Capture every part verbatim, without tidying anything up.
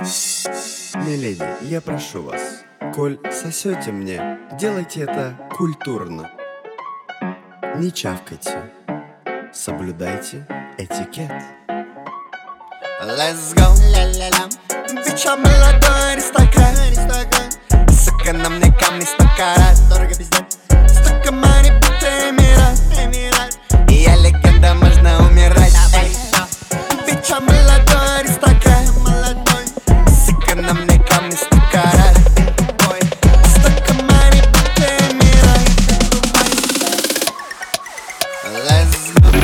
Миледи, я прошу вас, коль сосете мне, делайте это культурно. Не чавкайте, соблюдайте этикет. Let's go, ля-ля-ля. Бича молодой аристократ, аристократ. Сука, на мне камни сто карат. Дорого пиздец. Столько мани, будто эмират, эмират. И я легенда, можно умирать. Бича молодой аристократ, молодой. Сука, на мне камни сто карат. Столько мани, будто эмират. Let's go.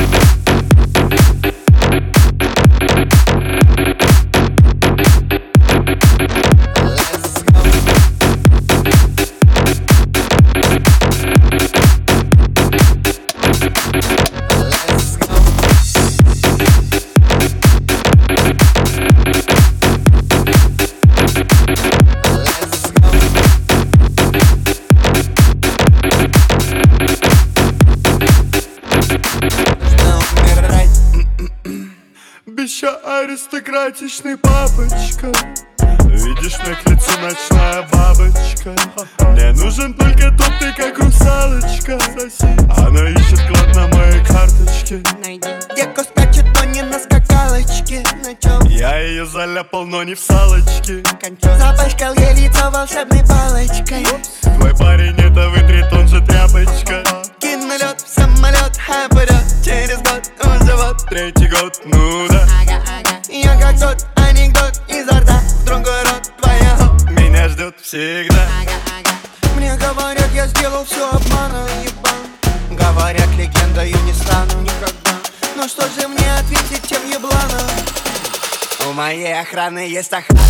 Бича аристократичный папочка. Видишь, мне к лицу ночная бабочка. Мне нужен только тот, ты как русалочка. Она ищет клад на моей карточке. Девка скачет, но не на скакалочке. На чем? Я ее заляпал, но не в салочке. Запачкал ей лицо волшебной палочкой. Твой парень это вытрет, он же тряпочка. Кину лед в самолет, а вперед. Через год уже вот Третий год, ну да. Я как тот анекдот изо рта в другой рот твоего. Меня ждет всегда. Мне говорят, я сделал все обманом, ебан. Говорят, легендой не стану никогда. Но что же мне ответить тем ебланам? У моей охраны есть охрана.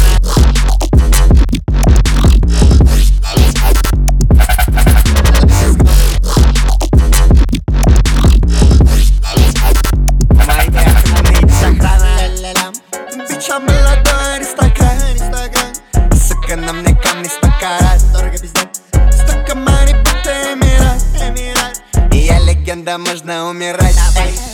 Бича молодой аристократ, аристократ. Сука, на мне камни сто карат. Дорого пиздец. Столько мани, будто эмират, эмират. И я легенда, можно умирать.